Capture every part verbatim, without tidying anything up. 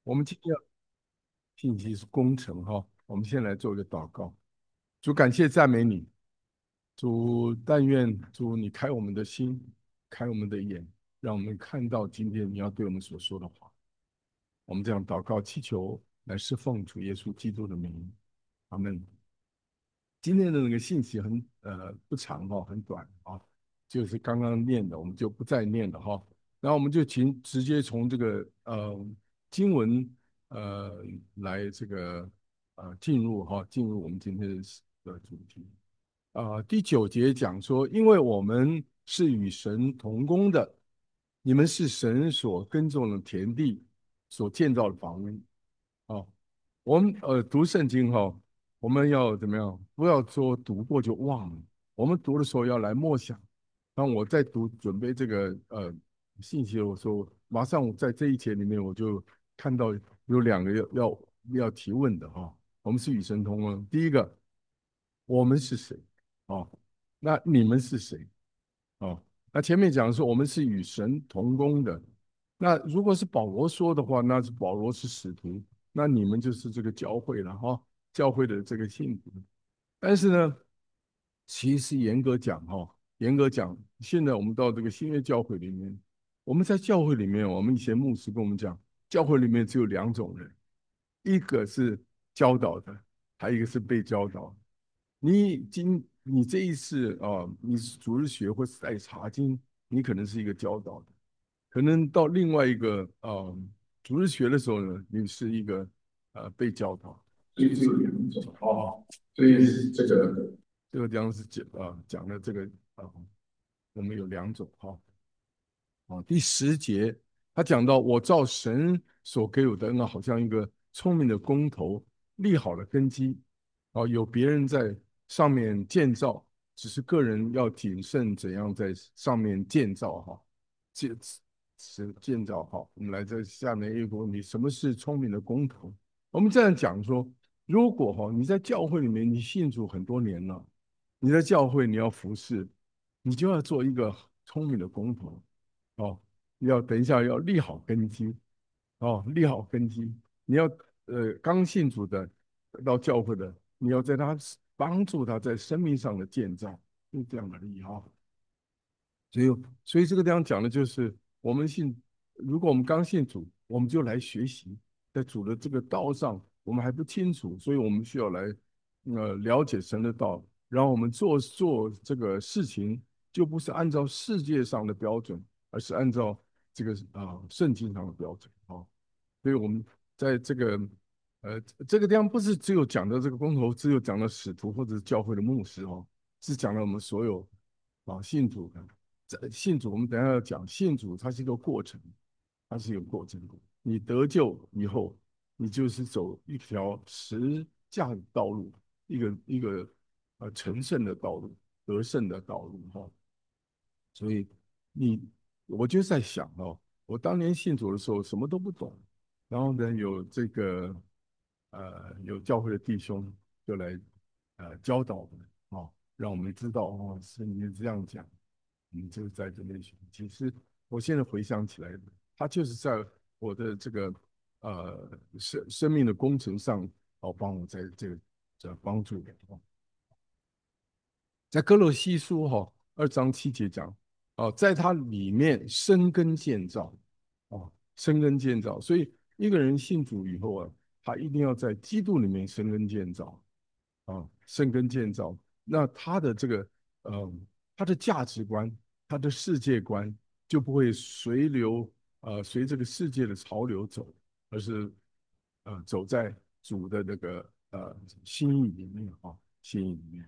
我们今天要信息是工程哈，我们先来做一个祷告。主，感谢赞美你，主，但愿主你开我们的心，开我们的眼，让我们看到今天你要对我们所说的话。我们这样祷告祈求，来侍奉主耶稣基督的名，阿门。今天的那个信息很呃不长哈、很短啊，就是刚刚念的，我们就不再念了哈。然后我们就请直接从这个呃经文呃来这个呃进入哈，进入我们今天的的主题。啊、第九节讲说，因为我们是与神同工的，你们是神所耕种的田地，所建造的房屋。哦，我们呃读圣经哈、我们要怎么样？不要说读过就忘了。我们读的时候要来默想。当我在读准备这个呃信息的时候，马上我在这一节里面我就看到有两个要要要提问的哈、我们是与神同工。第一个，我们是谁？哦，那你们是谁？哦，那前面讲说我们是与神同工的。那如果是保罗说的话，那是保罗是使徒，那你们就是这个教会了哈、教会的这个信徒。但是呢，其实严格讲哈、严格讲，现在我们到这个新约教会里面，我们在教会里面，我们以前牧师跟我们讲，教会里面只有两种人，一个是教导的，还有一个是被教导。你今你这一次啊，你是主日学或是在查经，你可能是一个教导的，可能到另外一个啊主日学的时候呢，你是一个呃被教导，所以只有两种哦。所以这个这个地方是讲啊讲的这个啊，我们有两种哈。啊，第十节他讲到我照神所给我的恩啊，好像一个聪明的工头立好了根基，啊，有别人在上面建造，只是个人要谨慎怎样在上面建造哈，建是建造好。我们来在下面一个问题，什么是聪明的工头？我们这样讲说，如果哈你在教会里面你信主很多年了，你在教会你要服侍，你就要做一个聪明的工头。哦，要等一下要立好根基，哦，立好根基。你要呃刚信主的到教会的，你要在他帮助他在生命上的建造，就这样而已哈、所以，所以这个地方讲的就是，我们信，如果我们刚信主，我们就来学习，在主的这个道上，我们还不清楚，所以我们需要来，呃，了解神的道，然后我们做做这个事情，就不是按照世界上的标准，而是按照这个啊、圣经上的标准啊、哦。所以我们在这个呃这个地方不是只有讲的这个公头，只有讲的使徒或者是教会的牧师哦，是讲了我们所有啊信徒的。这信主，我们等一下要讲信主，它是一个过程，它是一个过程。你得救以后，你就是走一条实价的道路，一个一个呃成圣的道路，得胜的道路哈、哦。所以你，我就在想哦，我当年信主的时候什么都不懂，然后呢有这个呃有教会的弟兄就来呃教导我们哦，让我们知道哦圣经这样讲，你就在这边学。其实我现在回想起来，他就是在我的这个呃生生命的工程上哦，帮我在这个这帮助我。在哥罗西书哈、哦、二章七节讲，哦，在它里面生根建造，哦，生根建造。所以一个人信主以后啊，他一定要在基督里面生根建造，啊，生根建造。那他的这个，呃，他的价值观，他的世界观就不会随流，呃，随这个世界的潮流走，而是，呃，走在主的那个呃心意里面啊，心意里面。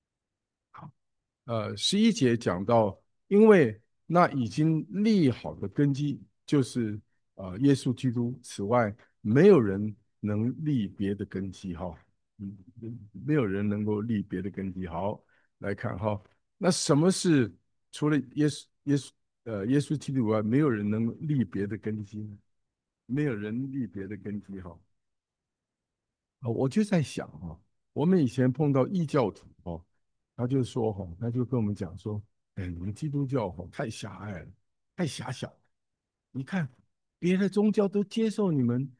呃，十一节讲到，因为那已经立好的根基就是呃耶稣基督，此外没有人能立别的根基哈，嗯，没有人能够立别的根基。好，来看哈，那什么是除了耶稣耶稣呃耶稣基督以外，没有人能立别的根基呢？没有人立别的根基哈。啊，我就在想哈、我们以前碰到异教徒哦，他就说哈、他就跟我们讲说，哎，你们基督教哈、太狭隘了，太狭小了。你看别的宗教都接受你们，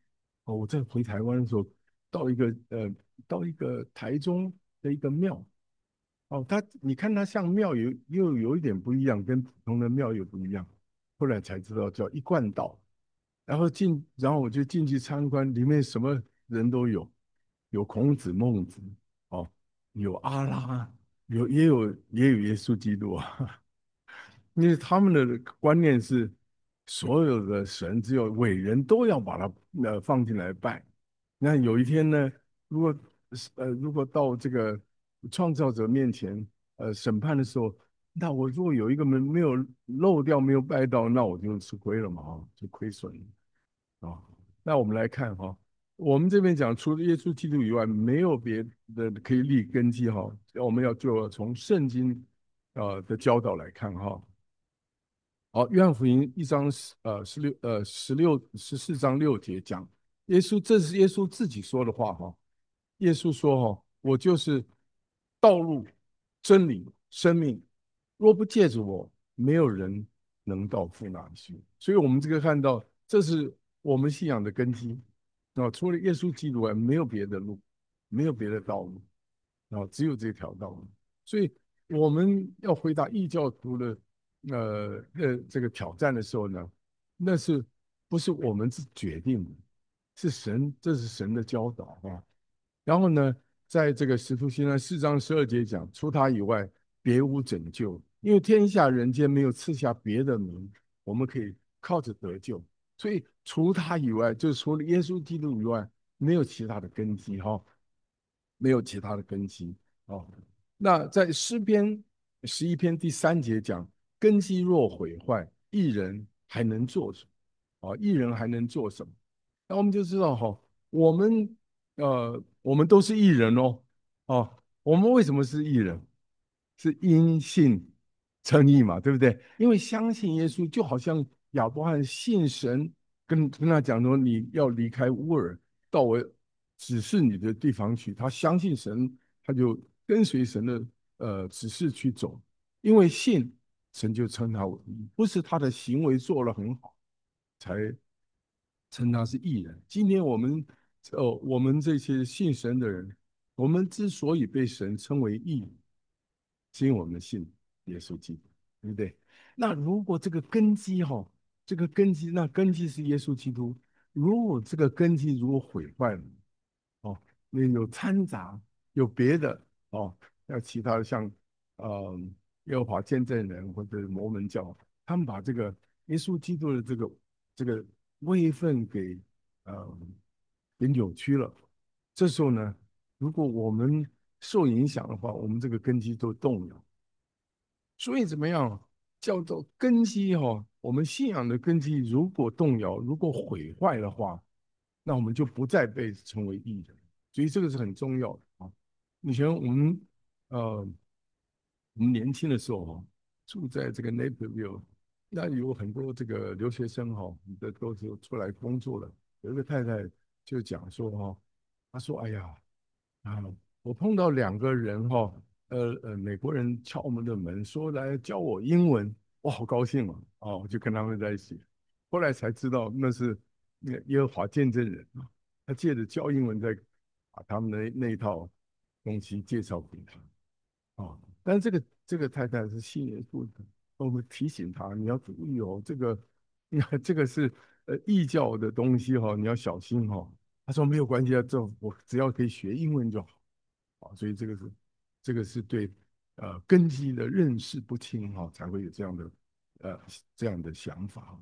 哦，我在回台湾的时候，到一个呃，到一个台中的一个庙。哦，它你看它像庙有又有一点不一样，跟普通的庙又不一样。后来才知道叫一贯道。然后进，然后我就进去参观，里面什么人都有，有孔子、孟子，哦，有阿拉，有也有也有耶稣基督啊。因为他们的观念是，所有的神只有伟人都要把它呃放进来拜。那有一天呢，如果呃如果到这个创造者面前呃审判的时候，那我如果有一个门没有漏掉，没有拜到，那我就吃亏了嘛，啊，就亏损了啊。那我们来看哈，我们这边讲，除了耶稣基督以外，没有别的可以立根基哈。我们要就从圣经呃的教导来看哈。好，约翰福音一章十呃十六呃十六十四章六节讲，耶稣这是耶稣自己说的话哈。耶稣说哈，我就是道路、真理、生命，若不借着我，没有人能到父那里去。所以，我们这个看到，这是我们信仰的根基啊。除了耶稣基督外，没有别的路，没有别的道路啊，只有这条道路。所以，我们要回答异教徒的呃呃这个挑战的时候呢，那是不是我们是决定的？是神，这是神的教导啊。然后呢，在这个使徒行传四章十二节讲，除他以外，别无拯救，因为天下人间没有赐下别的名，我们可以靠着得救。所以除他以外，就是除了耶稣基督以外，没有其他的根基哈、哦，没有其他的根基哦。那在诗篇十一篇第三节讲，根基若毁坏，一人还能做什么？啊，一人还能做什么？那我们就知道哈，我们呃，我们都是艺人哦。哦，我们为什么是艺人？是因信称义嘛，对不对？因为相信耶稣，就好像亚伯罕信神，跟跟他讲说你要离开乌尔，到我指示你的地方去。他相信神，他就跟随神的呃指示去走。因为信，神就称他为义，不是他的行为做得很好才称他是义人。今天我们呃，我们这些信神的人，我们之所以被神称为义，是因为我们信耶稣基督，对不对？那如果这个根基哈、哦，这个根基，那根基是耶稣基督。如果这个根基如果毁坏了，哦，那有掺杂，有别的哦，要其他的像呃耶和华见证人或者摩门教，他们把这个耶稣基督的这个这个位分给呃给扭曲了。这时候呢，如果我们受影响的话，我们这个根基都动摇。所以怎么样叫做根基哈、哦？我们信仰的根基如果动摇，如果毁坏的话，那我们就不再被称为义人。所以这个是很重要的啊。以前我们呃，我们年轻的时候哈、住在这个 Naperville，那有很多这个留学生哈、的都是出来工作的。有一个太太就讲说哈、她说：“哎呀，啊，我碰到两个人哈、呃呃，美国人敲我们的门，说来教我英文，我好高兴啊！哦，我就跟他们在一起。后来才知道那是那耶和华见证人啊，他借着教英文，在把他们的那一套东西介绍给他。哦，但是这个这个太太是信耶稣的，我们提醒他你要注意哦，这个你看这个是呃异教的东西哈、哦，你要小心哈、哦。他说没有关系啊，这我只要可以学英文就好啊，所以这个是这个是对呃根基的认识不清哈、才会有这样的呃这样的想法。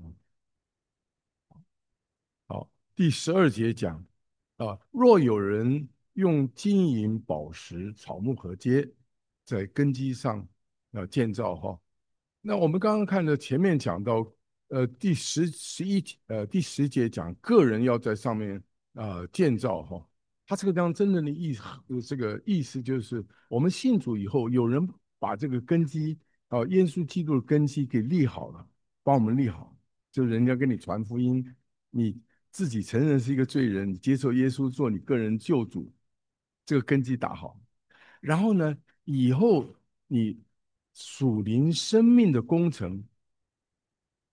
好，第十二节讲啊，若有人用金银宝石、草木和秸在根基上呃建造哈，那我们刚刚看的前面讲到，呃，第十十一呃第十节讲个人要在上面啊、呃建造哈，他这个地方真正的意思，呃这个意思就是我们信主以后，有人把这个根基啊、呃耶稣基督的根基给立好了，帮我们立好，就人家跟你传福音，你自己承认是一个罪人，你接受耶稣做你个人救主，这个根基打好。然后呢，以后你属灵生命的工程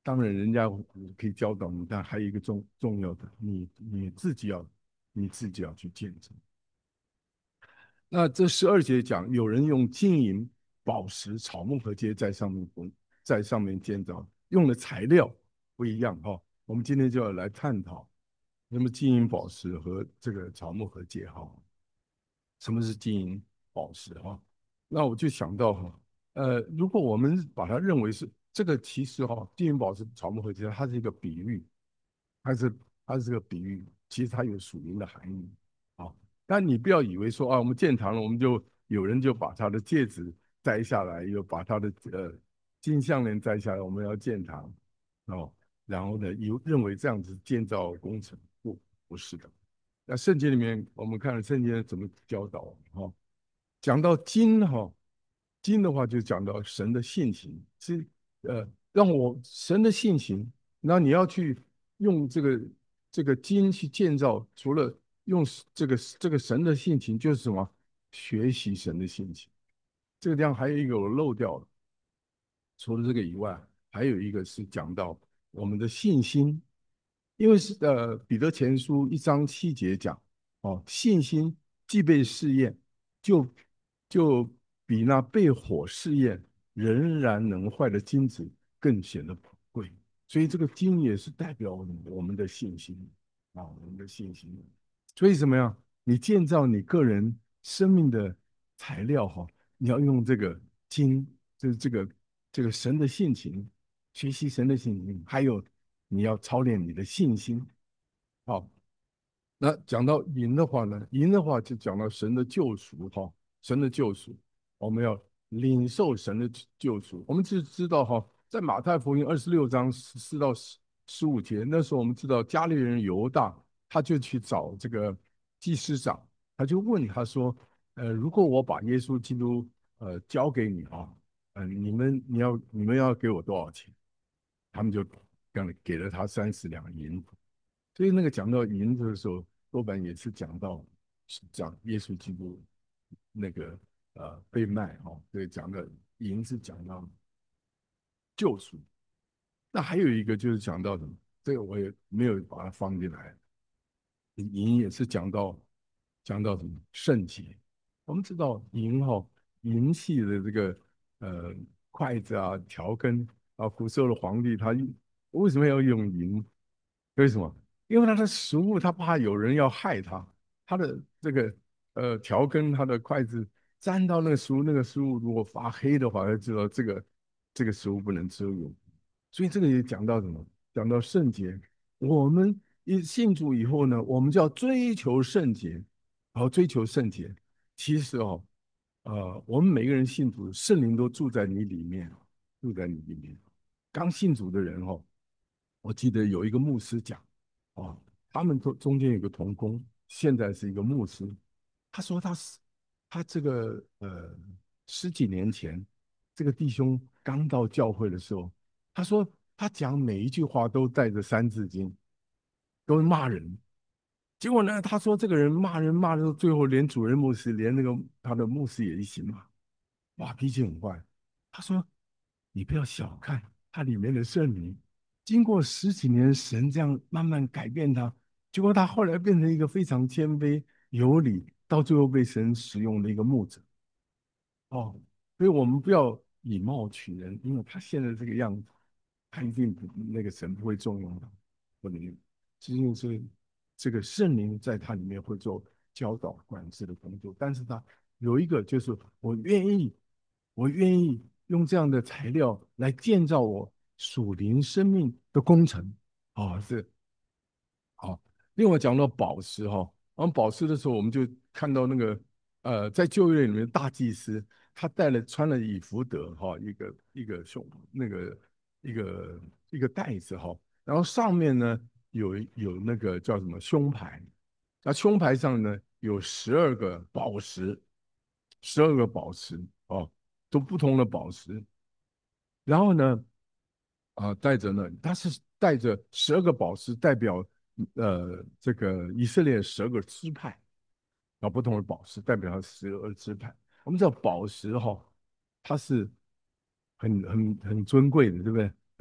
当然人家可以教导你，但还有一个重重要的，你你自己要你自己要去见证。那这十二节讲，有人用金银、宝石、草木和秸在上面工，在上面建造，用的材料不一样哈、哦。我们今天就要来探讨，那么金银宝石和这个草木和秸哈，什么是金银宝石哈？那我就想到哈，呃，如果我们把它认为是这个，其实哈，金银宝石、草木和秸，它是一个比喻，它是它是个比喻，其实它有属灵的含义。好，但你不要以为说啊，我们建堂了，我们就有人就把他的戒指摘下来，又把他的呃金项链摘下来，我们要建堂哦，然后呢，有认为这样子建造工程，不不是的。那圣经里面我们看了圣经怎么教导哈、哦，讲到金哈、哦，金的话就讲到神的性情，是呃让我神的性情，那你要去用这个这个金去建造，除了用这个这个神的性情，就是什么学习神的性情。这个地方还有一个我漏掉了，除了这个以外，还有一个是讲到我们的信心，因为是呃彼得前书一章七节讲，哦，信心既被试验，就就比那被火试验仍然能坏的金子更显得宝贵。所以这个金也是代表我们的信心啊，我们的信心。所以怎么样？你建造你个人生命的材料哈、哦，你要用这个金，就是这个这个神的性情，学习神的性情，还有你要操练你的信心。好，那讲到银的话呢，银的话就讲到神的救赎哈，神的救赎，我们要领受神的救赎。我们就知道哈，在马太福音二十六章十四到十十五节，那时候我们知道加利人犹大，他就去找这个祭司长，他就问他说，呃，如果我把耶稣基督呃交给你啊，嗯、呃，你们你要你们要给我多少钱？他们就给给了他三十两银子。所以那个讲到银子的时候，多半也是讲到讲耶稣基督那个呃被卖哦，对，讲的银是讲到救赎。那还有一个就是讲到什么？这个我也没有把它放进来。银也是讲到讲到什么圣洁。我们知道银哈、哦、银器的这个呃筷子啊、调羹啊，古时候的皇帝他为什么要用银？为什么？因为他的食物他怕有人要害他，他的这个呃调羹、他的筷子沾到那个食物，那个食物如果发黑的话，他知道这个这个食物不能吃用。所以这个也讲到什么？讲到圣洁。我们一信主以后呢，我们就要追求圣洁，然后追求圣洁。其实哦，呃，我们每个人信主，圣灵都住在你里面，住在你里面。刚信主的人哦，我记得有一个牧师讲，哦，他们中中间有个童工，现在是一个牧师。他说他是他这个呃十几年前，这个弟兄刚到教会的时候，他说他讲每一句话都带着三字经，都是骂人。结果呢，他说这个人骂人骂到最后，连主任牧师，连那个他的牧师也一起骂，哇，脾气很坏。他说你不要小看他里面的圣灵，经过十几年，神这样慢慢改变他，结果他后来变成一个非常谦卑有礼，到最后被神使用的一个牧者。哦，所以我们不要以貌取人，因为他现在这个样子，他一定不那个神不会重用他，不能用。实际上是这个圣灵在他里面会做教导管制的工作，但是他有一个就是我愿意，我愿意用这样的材料来建造我属灵生命的工程。啊、哦，是好，另外讲到宝石哈，我们宝石的时候，我们就看到那个呃，在旧约里面大祭司他带了穿了以弗得哈，一个一个胸那个一个一个袋子哈，然后上面呢有有那个叫什么胸牌，那胸牌上呢有十二个宝石，十二个宝石哦，都不同的宝石，然后呢啊，带着呢，他是带着十二个宝石，代表呃这个以色列十二个支派，啊，不同的宝石代表他十二支派。我们知道宝石哈、它是很很很尊贵的，对不对？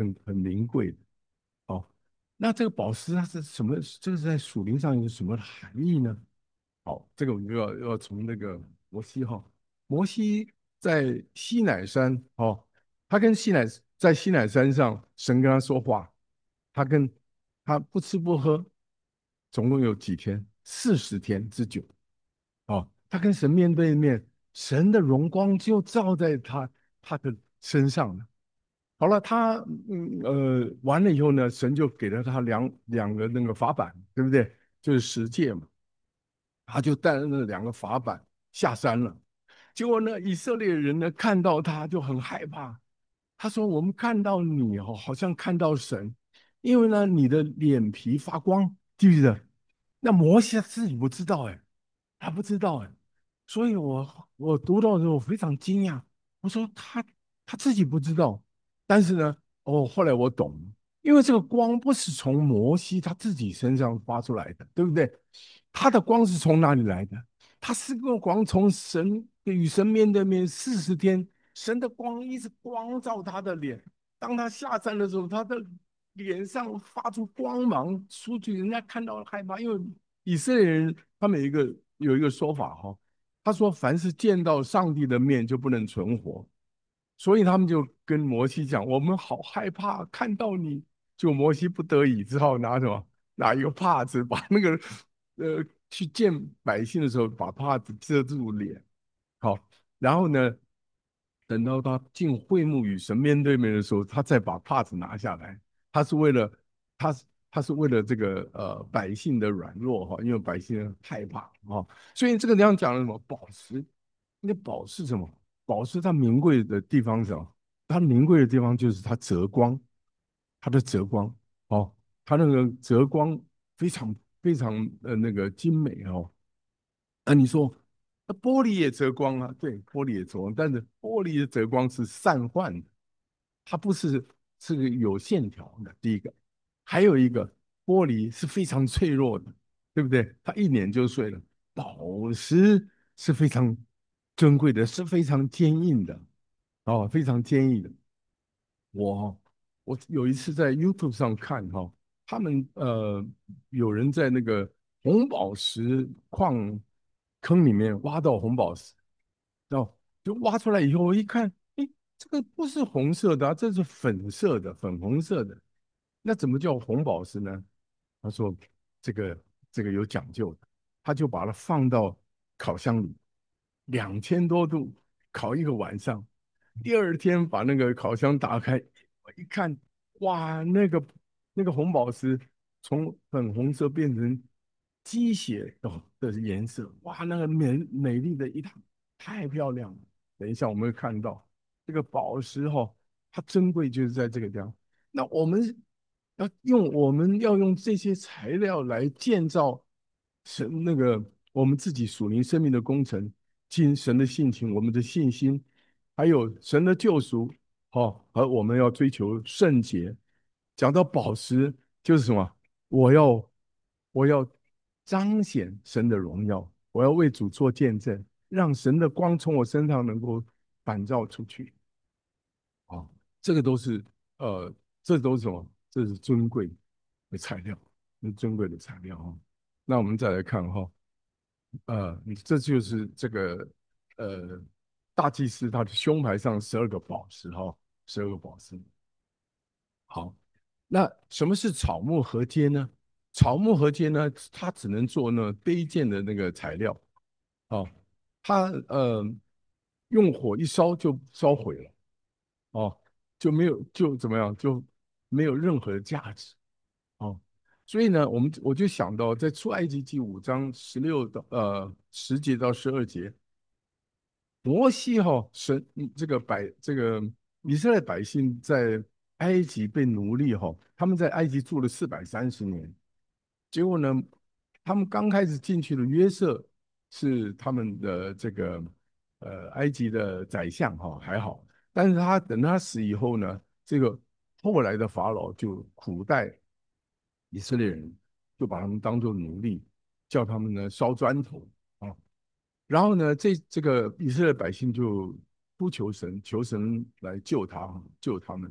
很很名贵的。哦，那这个宝石它是什么？这个是在属灵上有什么含义呢？好，这个我们就要要从那个摩西哈，摩西在西乃山哦，他跟西乃在西乃山上，神跟他说话，他跟他不吃不喝，总共有几天？四十天之久哦，他跟神面对面，神的荣光就照在他他的身上了。好了，他嗯呃完了以后呢，神就给了他两两个那个法板，对不对？就是十诫嘛。他就带着那两个法板下山了。结果呢，以色列人呢看到他就很害怕。他说：“我们看到你哦，好像看到神，因为呢，你的脸皮发光，记不记得？那摩西他自己不知道哎，他不知道哎，所以我我读到的时候我非常惊讶。我说他他自己不知道，但是呢，哦，后来我懂了，因为这个光不是从摩西他自己身上发出来的，对不对？他的光是从哪里来的？他是个光从神与神面对面四十天，神的光一直光照他的脸。当他下山的时候，他的脸上发出光芒出去，人家看到了害怕，因为以色列人他们有一个有一个说法哈，他说凡是见到上帝的面就不能存活，所以他们就跟摩西讲，我们好害怕看到你。就摩西不得已只好拿什么，拿一个帕子把那个呃去见百姓的时候，把帕子遮住脸。好，然后呢，等到他进会幕与神面对面的时候，他再把帕子拿下来。他是为了他是他是为了这个呃百姓的软弱哈，因为百姓害怕啊，所以这个地方讲了什么宝石？那宝是什么？宝石它名贵的地方是什么？它名贵的地方就是它折光，它的折光哦，它那个折光非常非常呃那个精美哦。那你说，那玻璃也折光啊？对，玻璃也折光，但是玻璃的折光是散幻的，它不是是个有线条的。第一个，还有一个玻璃是非常脆弱的，对不对？它一碾就碎了。宝石是非常珍贵的，是非常坚硬的，哦，非常坚硬的。我我有一次在 YouTube 上看哈，他们呃有人在那个红宝石矿坑里面挖到红宝石，然后就挖出来以后，我一看，诶，这个不是红色的啊，这是粉色的，粉红色的，那怎么叫红宝石呢？他说这个这个有讲究的，他就把它放到烤箱里，两千多度烤一个晚上，第二天把那个烤箱打开，我一看，哇，那个那个红宝石从粉红色变成鸡血哦的颜色，哇，那个美美丽的一塌，太漂亮了。等一下我们会看到这个宝石哈、它珍贵就是在这个地方。那我们要用我们要用这些材料来建造神那个我们自己属灵生命的工程，尽神的性情，我们的信心，还有神的救赎，好、和我们要追求圣洁。讲到宝石，就是什么？我要我要彰显神的荣耀，我要为主做见证，让神的光从我身上能够反照出去。啊，这个都是呃，这都是什么？这是尊贵的材料，是尊贵的材料哈。那我们再来看哈，呃，这就是这个呃大祭司他的胸牌上十二个宝石哈，十二个宝石。好，那什么是草木合金呢？草木合金呢，它只能做那卑贱的那个材料，哦，它呃用火一烧就烧毁了。哦，就没有就怎么样，就没有任何的价值哦。所以呢，我们我就想到，在出埃及记五章十六到呃十节到十二节，摩西哈、神嗯这个百这个以色列百姓在埃及被奴隶哈、他们在埃及住了四百三十年，结果呢，他们刚开始进去的约瑟是他们的这个呃埃及的宰相哈、还好，但是他等他死以后呢，这个后来的法老就苦待以色列人，就把他们当做奴隶，叫他们呢烧砖头啊。然后呢，这这个以色列百姓就呼求神，求神来救他，救他们。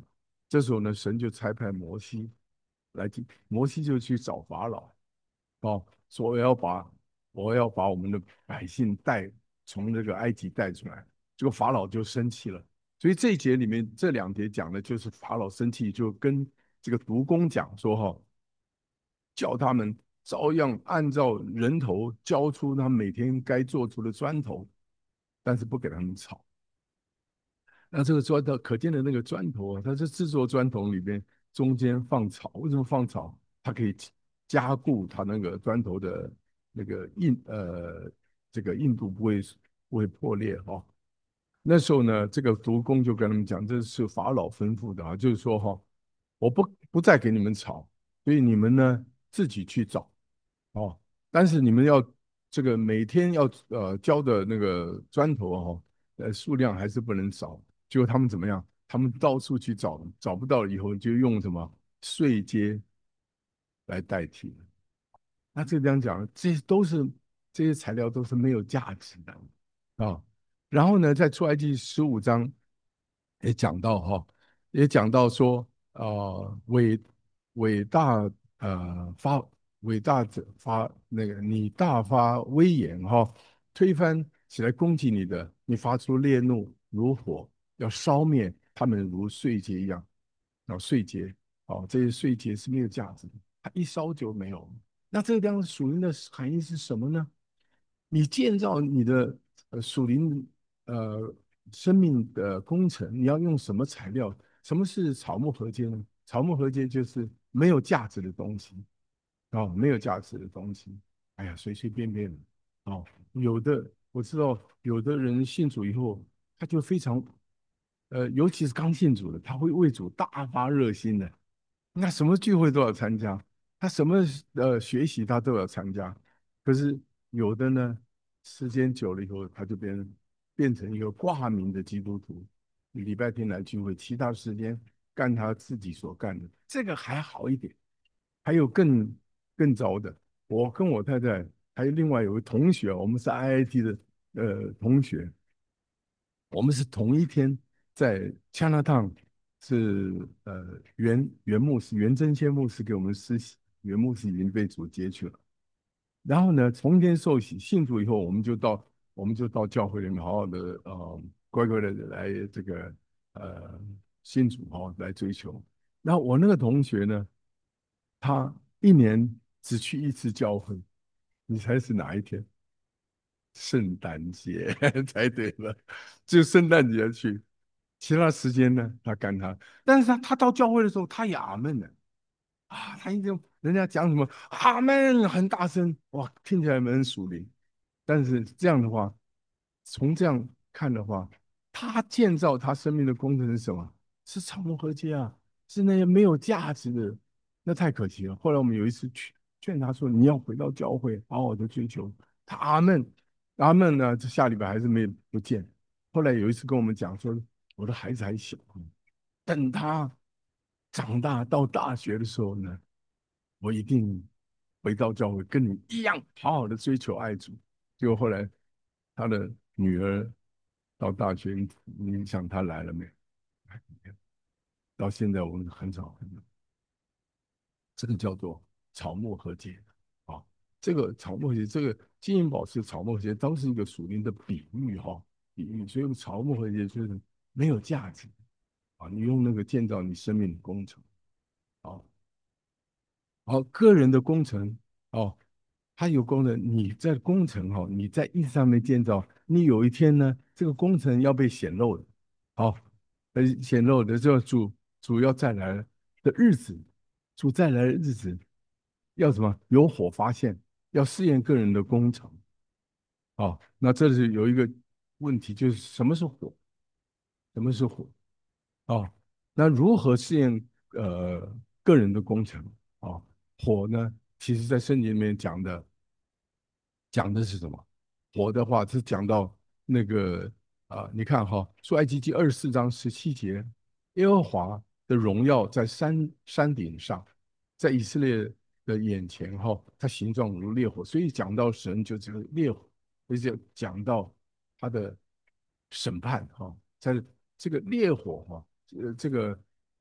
这时候呢，神就差派摩西来去，摩西就去找法老，哦，说我要把我要把我们的百姓带从这个埃及带出来，结果法老就生气了。所以这一节里面这两节讲的就是法老生气，就跟这个督工讲说哈，叫他们照样按照人头交出他每天该做出的砖头，但是不给他们炒。那这个砖头可见的那个砖头啊，它是制作砖头里边中间放草，为什么放草？它可以加固它那个砖头的那个硬呃这个硬度不会不会破裂哦。那时候呢，这个毒工就跟他们讲，这是法老吩咐的啊，就是说哈、哦，我不不再给你们炒，所以你们呢自己去找哦，但是你们要这个每天要呃交的那个砖头哦，呃数量还是不能少。结果他们怎么样？他们到处去找，找不到以后就用什么碎秸来代替。那这边讲，这些都是这些材料都是没有价值的啊。然后呢，在出埃及十五章也讲到哈，也讲到说，呃，伟伟大呃发伟大者发那个你大发威严哈，推翻起来攻击你的，你发出烈怒如火，要烧灭他们如碎秸一样，啊，碎秸，哦，这些碎秸是没有价值的，它一烧就没有。那这个地方属灵的含义是什么呢？你建造你的呃属灵呃生命的工程，你要用什么材料？什么是草木合金呢？草木合金就是没有价值的东西哦，没有价值的东西。哎呀，随随便便的哦，有的我知道，有的人信主以后，他就非常呃，尤其是刚信主的，他会为主大发热心的。那什么聚会都要参加，他什么呃学习他都要参加。可是有的呢，时间久了以后，他就变变成一个挂名的基督徒，礼拜天来聚会，其他时间干他自己所干的，这个还好一点。还有更更糟的，我跟我太太还有另外有个同学，我们是 I I T 的呃同学，我们是同一天在 Chinatown 是呃袁袁牧师袁真先牧师给我们施洗，袁牧师已经被主接去了。然后呢，从天受洗，信主以后，我们就到我们就到教会里面好好的呃乖乖的来这个呃信主哦来追求。然后我那个同学呢，他一年只去一次教会，你猜是哪一天？圣诞节猜对了，就圣诞节去，其他时间呢他干他，但是他他到教会的时候他也阿闷了啊，他一直人家讲什么阿门很大声，哇，听起来很属灵，但是这样的话，从这样看的话，他建造他生命的工程是什么？是草木合接啊，是那些没有价值的，那太可惜了。后来我们有一次劝劝他说，你要回到教会，好好的追求。他阿门，阿门呢，这下礼拜还是没不见。后来有一次跟我们讲说，我的孩子还小，等他长大到大学的时候呢，我一定回到教会，跟你一样好好的追求爱主。结果后来他的女儿到大学，你你想他来了没有？到现在我们很少很少，这个叫做草木合结啊。这个草木合结，这个金银宝石草木合结都是一个属灵的比喻哈，比喻。所以草木合结就是没有价值啊，你用那个建造你生命的工程啊。好，个人的工程哦，它有功能。你在工程哈、哦，你在意上面建造，你有一天呢，这个工程要被显露的，好、呃，显露的就主主要再来的日子，主再来的日子要什么？有火发现，要试验个人的工程。哦，那这是有一个问题，就是什么是火？什么是火？哦，那如何试验呃个人的工程？哦，火呢，其实在圣经里面讲的讲的是什么？火的话是讲到那个啊、你看哈，出埃及记二十四章十七节，耶和华的荣耀在山山顶上，在以色列的眼前哈，它形状如烈火，所以讲到神就这个烈火，而且讲到他的审判哈，在这个烈火哈，呃，这个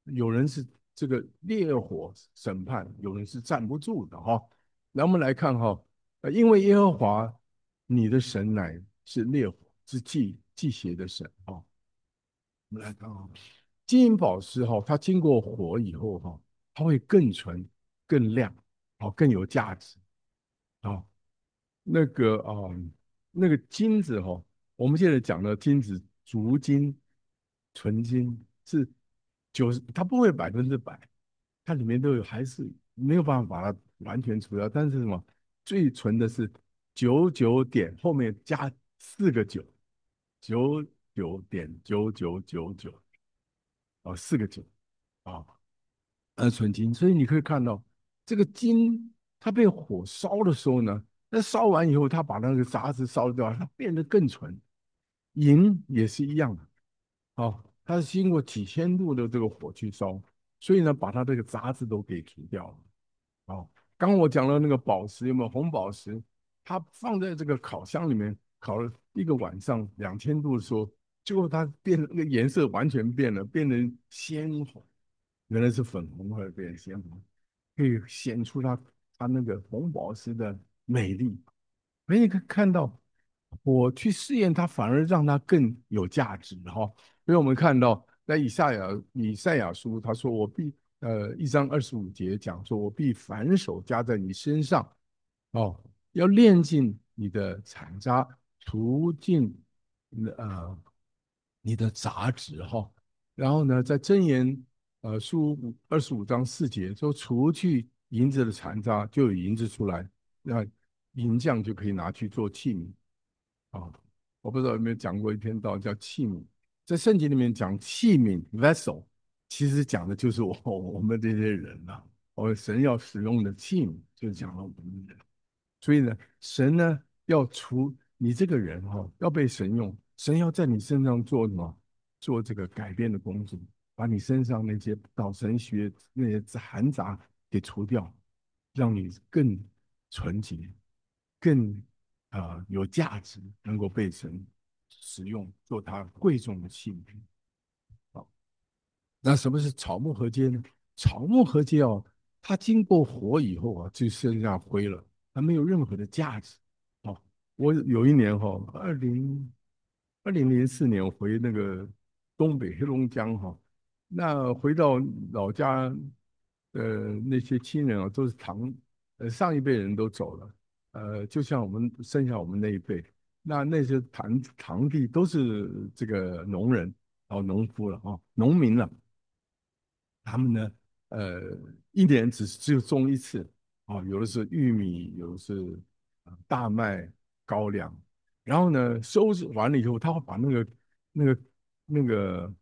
有人是这个烈火审判，有人是站不住的哈。那我们来看哈，呃，因为耶和华你的神乃是烈火之祭祭邪的神啊。我们来看啊，金银宝石哈，它经过火以后哈，它会更纯、更亮，哦，更有价值啊。那个啊、嗯那个金子哈、我们现在讲的金子，足金、纯金是九十，它不会百分之百，它里面都有，还是没有办法把它完全除掉。但是什么，最纯的是九九点后面加四个九，九九点九九九九啊，四个九啊，呃，纯金。所以你可以看到，这个金它被火烧的时候呢，那烧完以后，它把那个杂质烧掉，它变得更纯。银也是一样的，哦，它是经过几千度的这个火去烧，所以呢，把它这个杂质都给除掉了。哦，刚刚我讲了那个宝石，有没有红宝石？它放在这个烤箱里面烤了一个晚上，两千度的时候，结果它变那个颜色完全变了，变成鲜红，原来是粉红，后来变成鲜红，可以显出它它那个红宝石的美丽。而你可以看到，我去试验它，反而让它更有价值哈。所以我们看到，在以赛亚以赛亚书，他说："我必呃一章二十五节讲说，我必反手加在你身上，哦，要炼尽你的残渣，除尽呃你的杂质哈。"然后呢，在箴言呃书二十五章四节说，除去银子的残渣，就有银子出来，那银匠就可以拿去做器皿啊。我不知道有没有讲过一篇道叫器皿，在圣经里面讲器皿 vessel，其实讲的就是我我们这些人呐、啊，我神要使用的器皿，就讲了我们人。所以呢，神呢要除你这个人哈、哦，要被神用，神要在你身上做什么？做这个改变的工作，把你身上那些搞神学那些残杂给除掉，让你更纯洁，更啊、呃有价值，能够被神使用，做他贵重的器皿。好，那什么是草木合接呢？草木合接哦，它经过火以后啊，就剩下灰了，它没有任何的价值。哦，我有一年哈、哦，二零二零零四年我回那个东北黑龙江哈、那回到老家，呃，那些亲人啊，都是堂，呃，上一辈人都走了，呃，就像我们剩下我们那一辈，那那些堂堂弟都是这个农人，哦，农夫了啊、哦，农民了。他们呢，呃，一年只只有种一次，啊，有的是玉米，有的是呃大麦、高粱，然后呢，收拾完了以后，他会把那个那个那个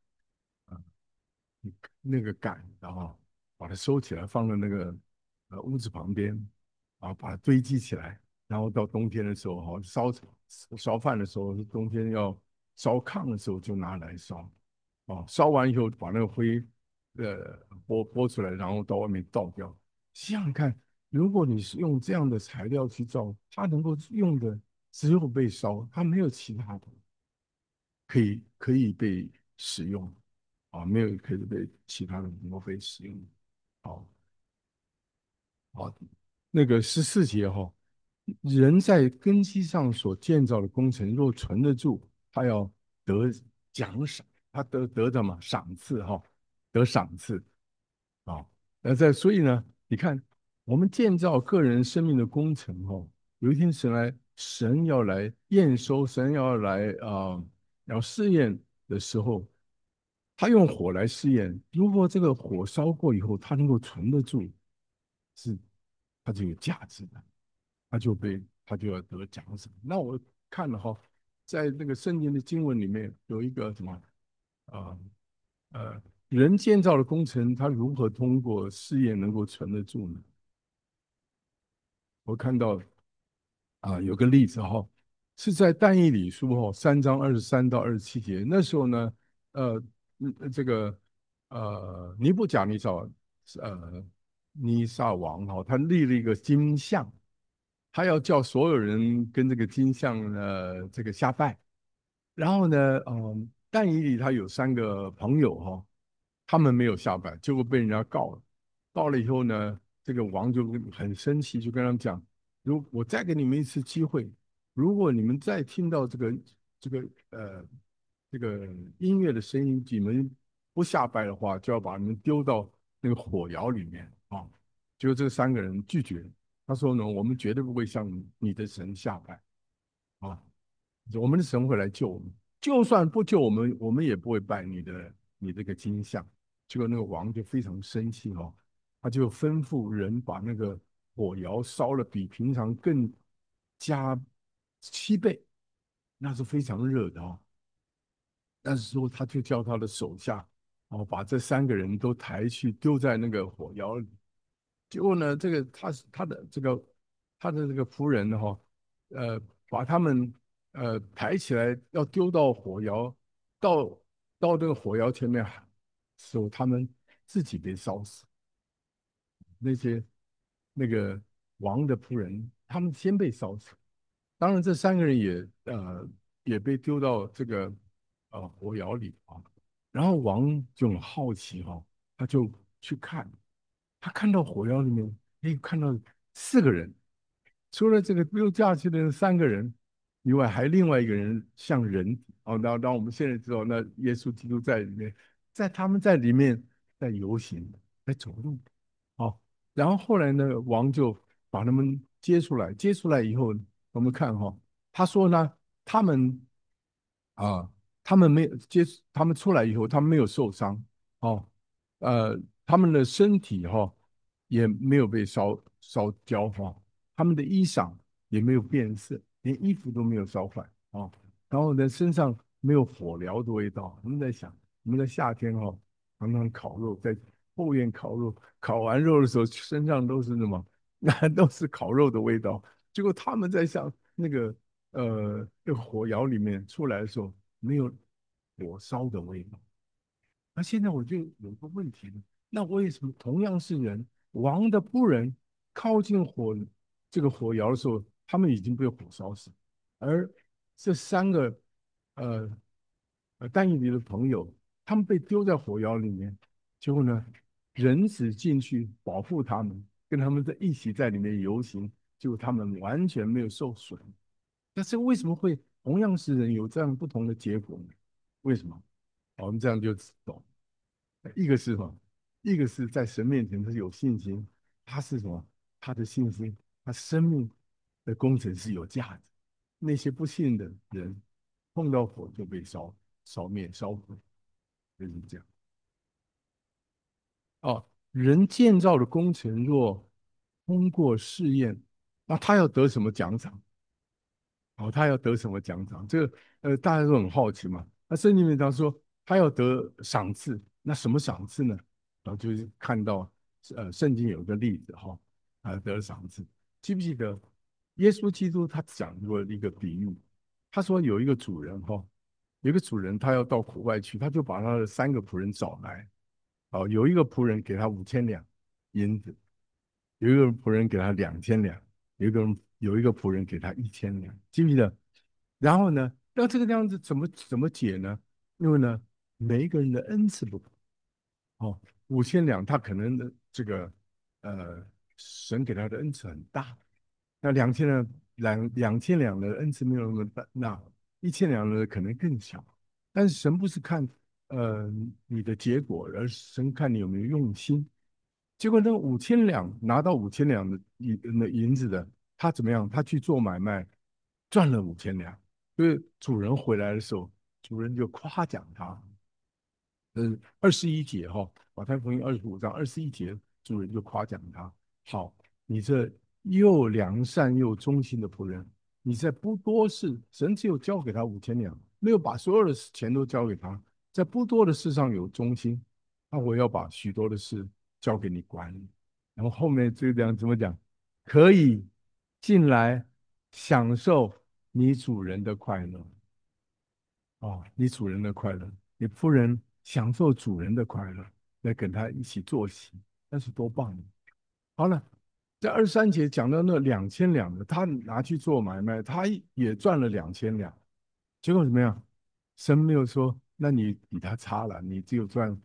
那个杆，然后把它收起来，放在那个呃屋子旁边，然后把它堆积起来，然后到冬天的时候哈，烧烧饭的时候，冬天要烧炕的时候就拿来烧，哦，烧完以后把那个灰呃拨拨出来，然后到外面倒掉。想想看，如果你是用这样的材料去造，它能够用的只有被烧，它没有其他的。可以可以被使用啊，没有可以被其他的能够被使用。好，好，那个十四节哈、人在根基上所建造的工程，若存得住，他要得奖赏，他得得什么赏赐哈、得赏赐啊。那在所以呢，你看我们建造个人生命的工程哈、有一天神来，神要来验收，神要来啊、呃要试验的时候，他用火来试验，如果这个火烧过以后，它能够存得住，是它就有价值的，它就被它就要得奖赏。那我看了哈，在那个圣经的经文里面有一个什么啊呃人建造的工程，它如何通过试验能够存得住呢？我看到啊，有个例子哈，是在但以理书哈三章二十三到二十七节，那时候呢，呃，嗯这个呃尼布甲尼撒呃尼撒王哈，他立了一个金像，他要叫所有人跟这个金像呃这个下拜，然后呢，嗯、但以理他有三个朋友哈， 他们没有下拜，结果被人家告了。告了以后呢，这个王就很生气，就跟他们讲：如我再给你们一次机会，如果你们再听到这个这个呃这个音乐的声音，你们不下拜的话，就要把你们丢到那个火窑里面啊。结果这三个人拒绝，他说呢，我们绝对不会向你的神下拜啊，我们的神会来救我们，就算不救我们，我们也不会拜你的你这个金像。结果那个王就非常生气哦，他就吩咐人把那个火窑烧了比平常更加七倍，那是非常热的哦。那时候他就叫他的手下哦，把这三个人都抬去丢在那个火窑里。结果呢，这个他是他的这个他的这个仆人哈、哦，呃，把他们呃抬起来要丢到火窑，到到这个火窑前面时候，他们自己被烧死。那些那个王的仆人，他们先被烧死。当然，这三个人也呃也被丢到这个呃火窑里啊。然后王就很好奇哈、哦，他就去看，他看到火窑里面，哎，看到四个人，除了这个丢下去的那三个人以外，还另外一个人像人体哦。那当我们现在知道，那耶稣基督在里面，在他们在里面在游行，在走路。哦，然后后来呢，王就把他们接出来，接出来以后，我们看哈、哦，他说呢，他们啊，他们没有接，他们出来以后，他们没有受伤，哦，呃，他们的身体哈、哦、也没有被烧烧焦哈、哦，他们的衣裳也没有变色，连衣服都没有烧坏哦，然后呢，身上没有火燎的味道。我们在想，我们在夏天哈、哦，常常烤肉，在后院烤肉，烤完肉的时候身上都是什么？那都是烤肉的味道。结果他们在像那个呃那个火窑里面出来的时候，没有火烧的味道。那现在我就有个问题了，那为什么同样是人，王的仆人靠近火这个火窑的时候，他们已经被火烧死，而这三个呃呃但以理的朋友，他们被丢在火窑里面，结果呢，人子进去保护他们，跟他们在一起在里面游行，结果他们完全没有受损。但是为什么会同样是人有这样不同的结果呢？为什么？我们这样就懂。一个是什么？一个是在神面前他是有信心，他是什么？他的信心，他生命的工程是有价值。那些不信的人碰到火就被烧烧灭烧毁，就是这样。哦，人建造的工程若通过试验，那他要得什么奖赏？哦，他要得什么奖赏？这个呃，大家都很好奇嘛。那圣经里面他说他要得赏赐，那什么赏赐呢？然后就是看到呃，圣经有个例子哈，啊，得了赏赐。记不记得耶稣基督他讲过一个比喻？他说有一个主人哈，有一个主人他要到国外去，他就把他的三个仆人找来。哦，有一个仆人给他五千两银子，有一个仆人给他两千两，有一个人有一个仆人给他一千两，记不记得？然后呢，那这个样子怎么怎么解呢？因为呢，每一个人的恩赐不同。哦，五千两他可能的这个呃，神给他的恩赐很大，那两千两两两千两的恩赐没有那么大，那一千两的可能更小。但是神不是看呃你的结果，而是神看你有没有用心。结果那五千两拿到五千两的银那银子的，他怎么样？他去做买卖，赚了五千两。所以主人回来的时候，主人就夸奖他。嗯，二十一节哈、哦，马太福音二十五章二十一节，主人就夸奖他：好，你这又良善又忠心的仆人，你在不多事，神只有交给他五千两，没有把所有的钱都交给他，在不多的事上有忠心，那我要把许多的事交给你管理。然后后面这样怎么讲？可以进来享受你主人的快乐。哦，你主人的快乐，你仆人享受主人的快乐，来跟他一起坐席，那是多棒！好了，在二十三节讲到那两千两的，他拿去做买卖，他也赚了两千两，结果怎么样？神没有说，那你比他差了，你只有赚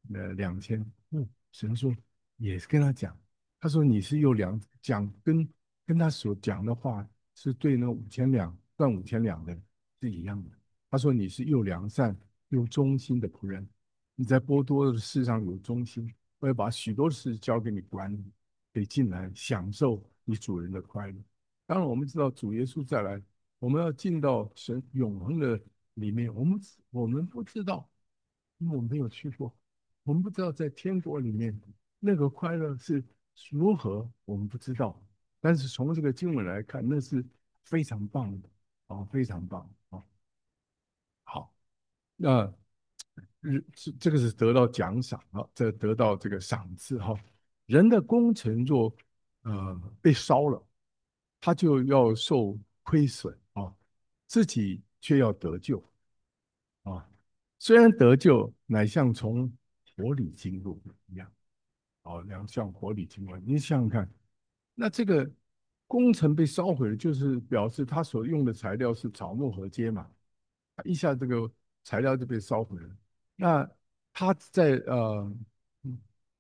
呃两千。嗯，神说也是跟他讲，他说你是又良讲跟跟他所讲的话是对那五千两赚五千两的是一样的。他说你是又良善又忠心的仆人，你在波多的事上有忠心，我要把许多事交给你管理，可以进来享受你主人的快乐。当然，我们知道主耶稣再来，我们要进到神永恒的里面。我们我们不知道，因为我们没有去过，我们不知道在天国里面那个快乐是如何，我们不知道。但是从这个经文来看，那是非常棒的，哦，非常棒，哦，好。那日这这个是得到奖赏啊，这得到这个赏赐哈。人的工程若呃被烧了，他就要受亏损啊，自己却要得救啊。虽然得救，乃像从火里经过一样，哦，两像火里经过。你想想看，那这个工程被烧毁了，就是表示他所用的材料是草木合秸嘛，一下这个材料就被烧毁了。那他在呃，嗯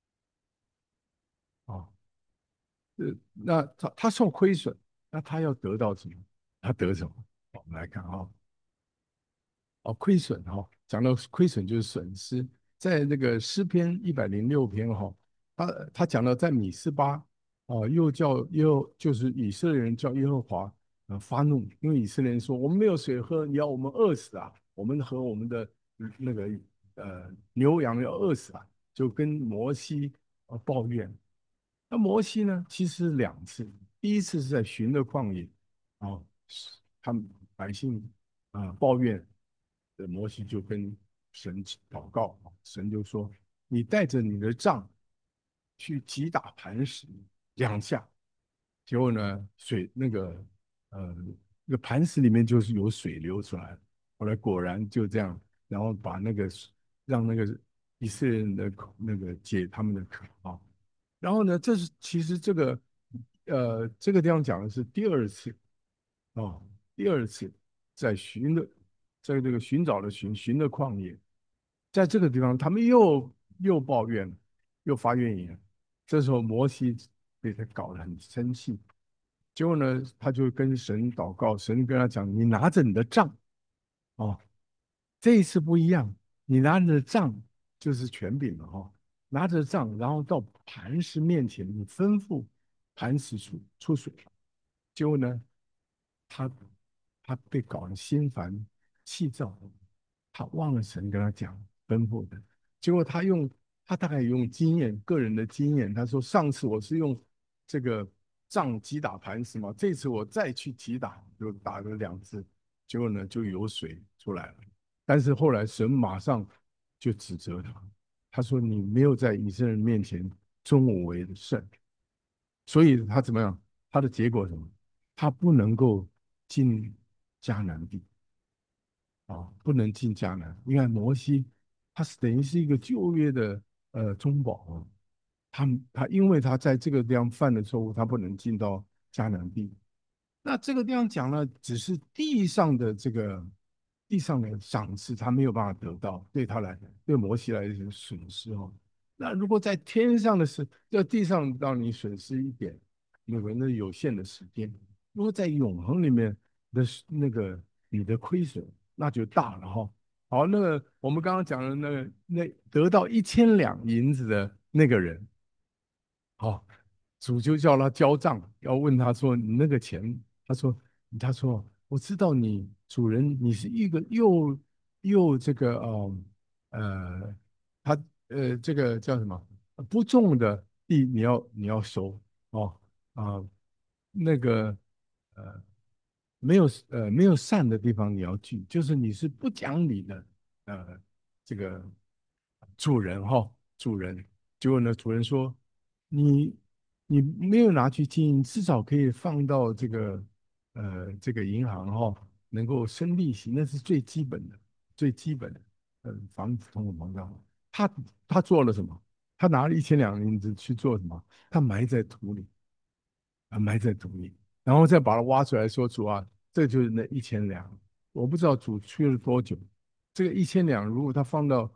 哦，呃，那他他受亏损，那他要得到什么？他得什么？我们来看啊、哦，哦，亏损哈、哦，讲到亏损就是损失，在那个诗篇一百零六篇哈、哦，他他讲到在米斯巴啊、又叫又就是以色列人叫耶和华呃发怒，因为以色列人说我们没有水喝，你要我们饿死啊，我们和我们的那个呃牛羊要饿死啊，就跟摩西呃抱怨。那摩西呢，其实两次，第一次是在寻的旷野，啊，他们百姓啊抱怨，呃，摩西就跟神祷告，神就说：你带着你的杖去击打磐石两下，结果呢，水那个呃那个磐石里面就是有水流出来了。后来果然就这样，然后把那个让那个以色列人的口那个解他们的渴啊。然后呢，这是其实这个呃这个地方讲的是第二次哦，第二次在寻的在这个寻找的寻寻的旷野，在这个地方他们又又抱怨了，又发怨言。这时候摩西被他搞得很生气，结果呢，他就跟神祷告，神跟他讲：“你拿着你的杖哦，这一次不一样，你拿着杖就是权柄了哈、哦，拿着杖，然后到磐石面前，你吩咐磐石出出水。结果呢，他他被搞得心烦气躁，他忘了神跟他讲吩咐的。结果他用他大概用经验，个人的经验，他说上次我是用这个杖击打磐石嘛，这次我再去击打，就打了两次，结果呢就有水出来了。但是后来神马上就指责他，他说你没有在以色列人面前尊我为圣，所以他怎么样？他的结果是什么？他不能够进迦南地啊，不能进迦南。你看摩西，他是等于是一个旧约的呃中保啊，他他因为他在这个地方犯了错误，他不能进到迦南地。那这个地方讲了，只是地上的这个地上的赏赐，他没有办法得到，对他来，对摩西来说损失哦。那如果在天上的是，在地上让你损失一点，那个那有限的时间；如果在永恒里面的那个你的亏损，那就大了哈。好，那个我们刚刚讲的那个那得到一千两银子的那个人，好，主就叫他交账，要问他说你那个钱，他说他说我知道你主人你是一个又又这个呃呃他呃这个叫什么不重的地你要你要收哦啊、那个呃没有呃没有善的地方你要去，就是你是不讲理的呃这个主人哈、哦、主人，结果呢主人说。你你没有拿去经营，至少可以放到这个呃这个银行哈、哦，能够生利息，那是最基本的，最基本的，呃，防止通货膨胀。他他做了什么？他拿了一千两银子去做什么？他埋在土里，啊，埋在土里，然后再把它挖出来说主啊，这就是那一千两。我不知道主去了多久，这个一千两如果他放到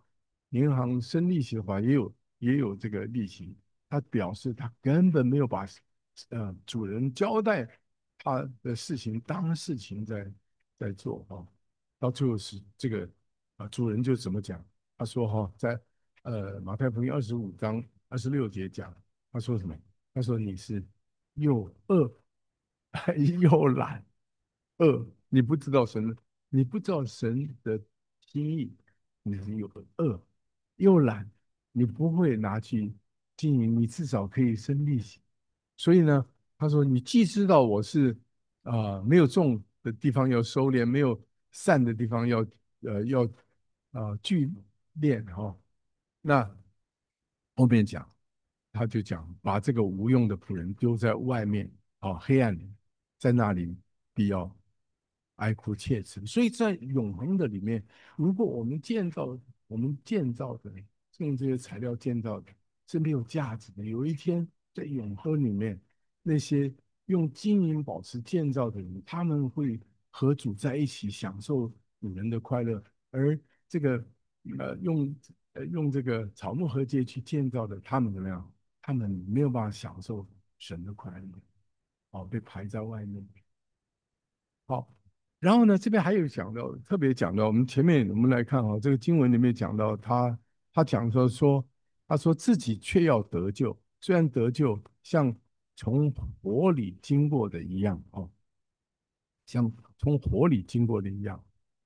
银行生利息的话，也有也有这个利息。他表示他根本没有把呃主人交代他的事情当事情在在做哈、哦。到最后是这个啊、呃主人就怎么讲？他说哈、哦，在呃马太福音二十五章二十六节讲，他说什么？他说你是又饿又懒饿，你不知道神的，你不知道神的心意，你是又饿又懒，你不会拿去经营，你至少可以生利息。所以呢，他说你既知道我是啊、呃没有种的地方要收敛，没有散的地方要呃要啊、呃聚敛哈、哦，那后面讲，他就讲把这个无用的仆人丢在外面啊、哦黑暗里，在那里必要哀哭切齿。所以在永恒的里面，如果我们建造我们建造的用这些材料建造的是没有价值的，有一天在永恒里面，那些用金银宝石建造的人，他们会和主在一起享受主人的快乐，而这个呃用呃用这个草木合结去建造的，他们怎么样？他们没有办法享受神的快乐，哦，被排在外面。好，然后呢，这边还有讲到，特别讲到，我们前面我们来看哈、哦，这个经文里面讲到他，他讲说说，他说自己却要得救，虽然得救像从火里经过的一样哦，像从火里经过的一样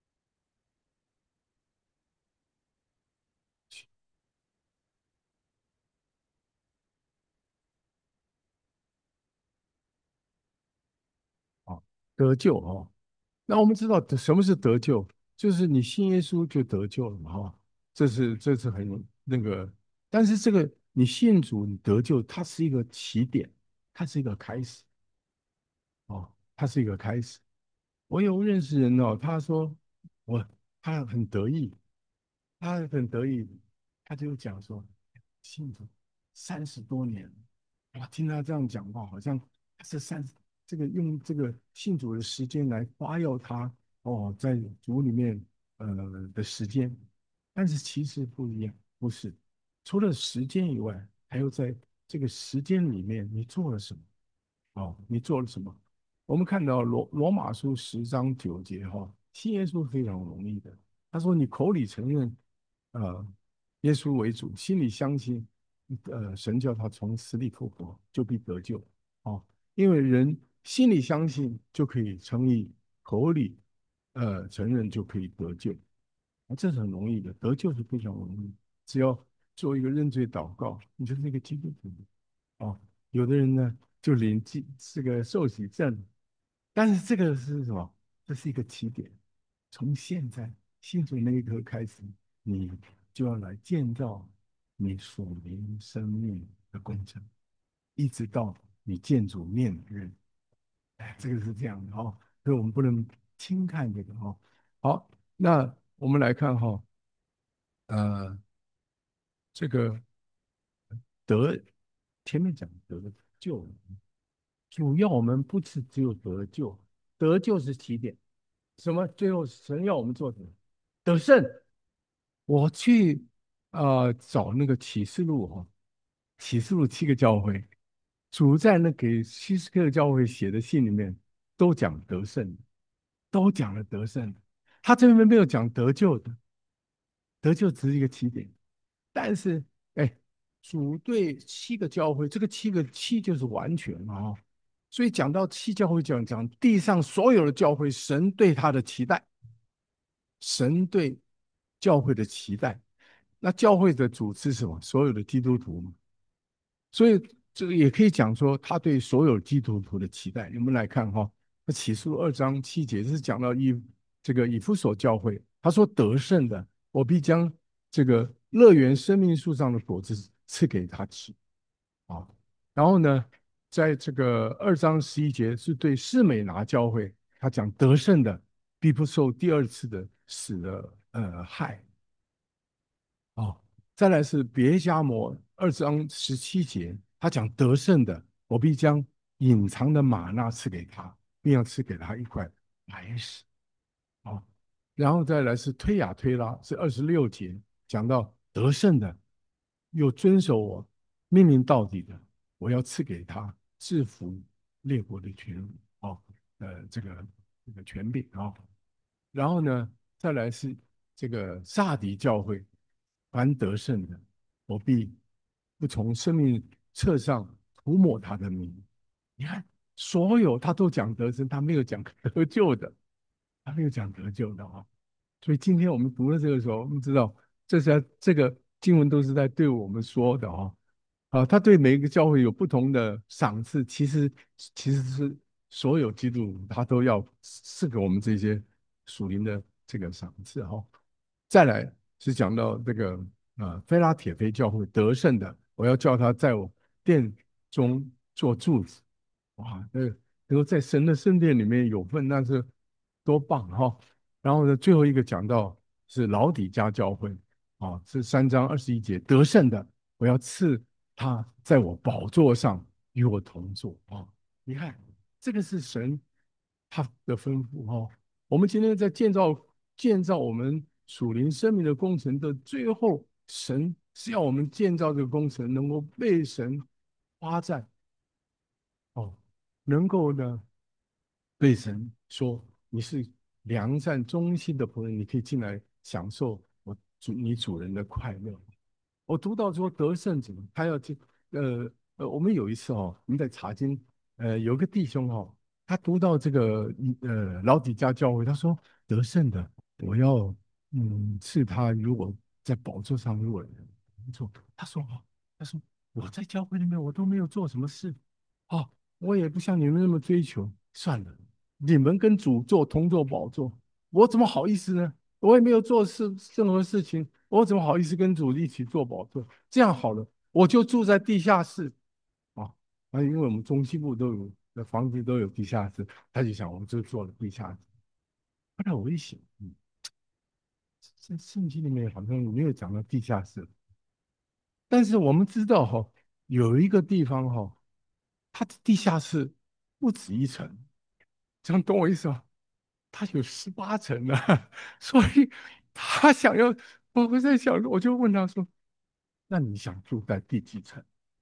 哦，得救哦。那我们知道什么是得救，就是你信耶稣就得救了嘛哈、哦，这是这是很那个，但是这个你信主你得救，它是一个起点，它是一个开始。哦，它是一个开始。我有认识人哦，他说我他很得意，他很得意，他就讲说信主三十多年，哇，听他这样讲话，好像他是三这个用这个信主的时间来夸耀他哦，在主里面呃的时间，但是其实不一样，不是，除了时间以外，还有在这个时间里面你做了什么。哦，你做了什么？我们看到罗罗马书十章九节哈、哦，信耶稣非常容易的。他说你口里承认，呃，耶稣为主，心里相信，呃，神叫他从死里复活，就必得救。哦，因为人心里相信就可以称义，口里呃承认就可以得救。啊，这是很容易的，得救是非常容易，只要做一个认罪祷告，你就是一个基督徒。哦，有的人呢就领记这个受洗证，但是这个是什么？这是一个起点，从现在信主那一刻开始，你就要来建造你属灵生命的工程，一直到你见主面的日。哎，这个是这样的哦，所以我们不能轻看这个哦。好，那我们来看哈、呃，这个得前面讲得救，主要我们不是只有得救，得救是起点，什么？最后神要我们做什么？得胜。我去呃找那个启示录哈、哦，启示录七个教会，主在那给七十个教会写的信里面都讲得胜，都讲了得胜。他这边没有讲得救的，得救只是一个起点。但是，哎，主对七个教会，这个七个七就是完全嘛哦，所以讲到七教会，讲讲地上所有的教会，神对他的期待，神对教会的期待。那教会的主是什么？所有的基督徒嘛。所以这个也可以讲说，他对所有基督徒的期待。我们来看哈、哦，那启示录二章七节是讲到以这个以弗所教会，他说得胜的，我必将这个乐园生命树上的果子赐给他吃啊。然后呢，在这个二章十一节是对士美拿教会，他讲得胜的必不受第二次的死的呃害哦。再来是别加摩二章十七节，他讲得胜的，我必将隐藏的玛纳赐给他，并要赐给他一块白石。哦，然后再来是推雅推拉，是二十六节，讲到得胜的，又遵守我命令到底的，我要赐给他制服列国的权柄，哦，呃，这个这个权柄啊、哦。然后呢，再来是这个萨迪教会，凡得胜的，我必不从生命册上涂抹他的名。你看，所有他都讲得胜，他没有讲得救的，他没有讲得救的啊、哦。所以今天我们读了这个时候，我们知道这是在这个经文都是在对我们说的哦。啊，他对每一个教会有不同的赏赐，其实其实是所有基督徒他都要赐给我们这些属灵的这个赏赐哈、哦。再来是讲到这个呃菲拉铁菲教会得胜的，我要叫他在我殿中做柱子。哇，那个能够在神的圣殿里面有份，那是多棒哈、哦！然后呢，最后一个讲到是老底嘉教会啊，是三章二十一节得胜的，我要赐他在我宝座上与我同坐啊！你看，这个是神他的吩咐哈、哦。我们今天在建造建造我们属灵生命的工程的最后，神是要我们建造这个工程能够被神夸赞哦，能够呢被神说你是良善忠心的仆人，你可以进来享受我主你主人的快乐。我读到说得胜者，他要进，呃呃，我们有一次哦，我们在查经，呃，有个弟兄哦，他读到这个呃老底家教会，他说得胜的，我要嗯赐他如果在宝座上如果没错，他说哦，他说我在教会里面我都没有做什么事，哦，我也不像你们那么追求，算了，你们跟主做同坐宝座，我怎么好意思呢？我也没有做事任何事情，我怎么好意思跟主一起做宝座？这样好了，我就住在地下室啊啊，因为我们中西部都有的房子都有地下室，他就想我们就做了地下室。后来我一想，嗯，在圣经里面好像没有讲到地下室，但是我们知道哈、哦，有一个地方哈、哦，它的地下室不止一层，这样懂我意思吗？他有十八层呢，所以他想要，我会在想，我就问他说：“那你想住在第几层？”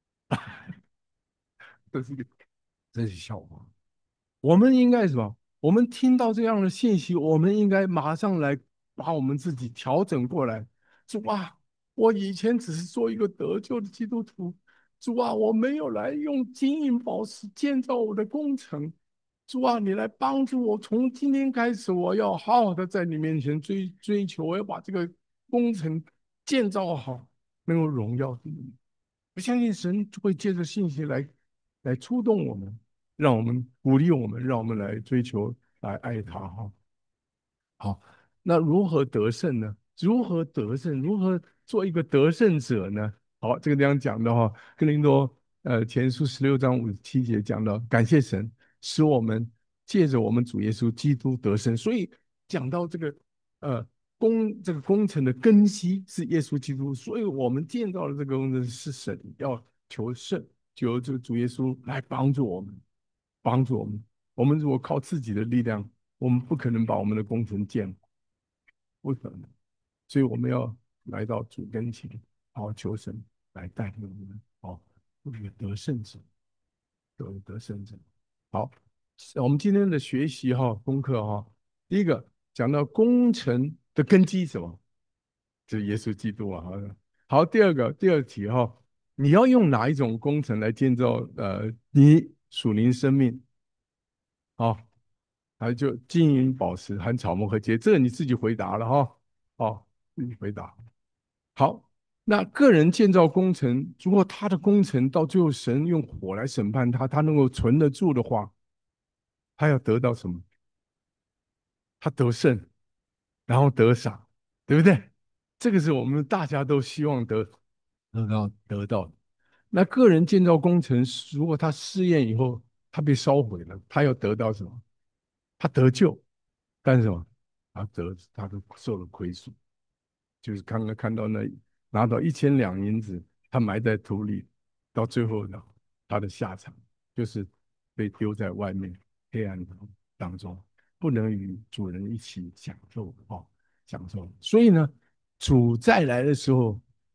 这是一个，这是笑话。我们应该什么？我们听到这样的信息，我们应该马上来把我们自己调整过来。主啊，我以前只是做一个得救的基督徒，主啊，我没有来用金银宝石建造我的工程。主啊，你来帮助我，从今天开始，我要好好的在你面前追追求，我要把这个工程建造好，能够荣耀你。我相信神会借着信息来来触动我们，让我们鼓励我们，让我们来追求，来爱他哈。好，那如何得胜呢？如何得胜？如何做一个得胜者呢？好，这个地方讲的话，哥林多呃前书十六章五十七节讲到，感谢神使我们借着我们主耶稣基督得胜。所以讲到这个呃工这个工程的根基是耶稣基督，所以我们建造的这个工程是神要求胜，求这个主耶稣来帮助我们，帮助我们。我们如果靠自己的力量，我们不可能把我们的工程建好，不可能。所以我们要来到主跟前，好求神来带领我们，好做一个得胜者，做一个得胜者。好，我们今天的学习哈功课哈，第一个讲到工程的根基是什么？就是耶稣基督啊。好，第二个第二题哈，你要用哪一种工程来建造呃你属灵生命？好，还有就金银宝石含草木和秸，这个你自己回答了哈。好，自己回答。好，那个人建造工程，如果他的工程到最后神用火来审判他，他能够存得住的话，他要得到什么？他得胜，然后得赏，对不对？这个是我们大家都希望得得到得到的。那个人建造工程，如果他试验以后他被烧毁了，他要得到什么？他得救，干什么？他得他都受了亏损。就是刚刚看到那拿到一千两银子，他埋在土里，到最后呢，他的下场就是被丢在外面黑暗当中，不能与主人一起享受哦，享受。所以呢，主再来的时候，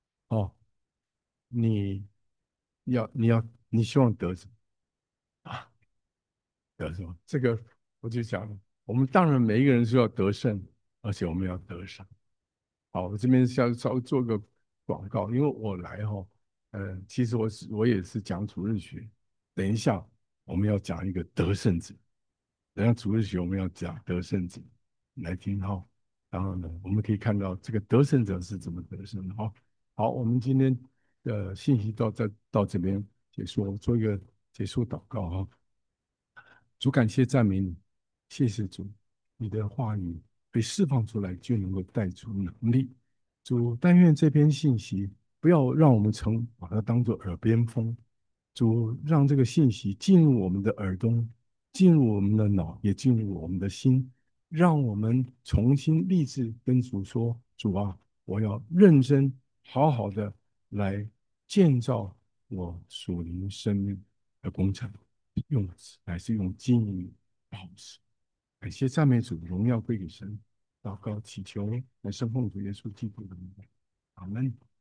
你要你要你希望得什么啊？得什么？这个我就讲了，我们当然每一个人是要得胜，而且我们要得胜。好，我这边是要稍微做个广告，因为我来哈，呃，其实我是我也是讲主日学，等一下我们要讲一个得胜者，等一下主日学我们要讲得胜者，来听哈。然后呢，我们可以看到这个得胜者是怎么得胜的哈。好，我们今天的信息到这到这边结束，我做一个结束祷告哈。主感谢赞美你，谢谢主，你的话语被释放出来，就能够带出能力。主，但愿这篇信息不要让我们成把它当作耳边风。主，让这个信息进入我们的耳朵，进入我们的脑，也进入我们的心，让我们重新立志跟主说：主啊，我要认真好好的来建造我属灵生命的工程。用还是用金银宝石。感谢赞美主，荣耀归给神。祷告祈求，来生奉主耶稣基督的名。阿门。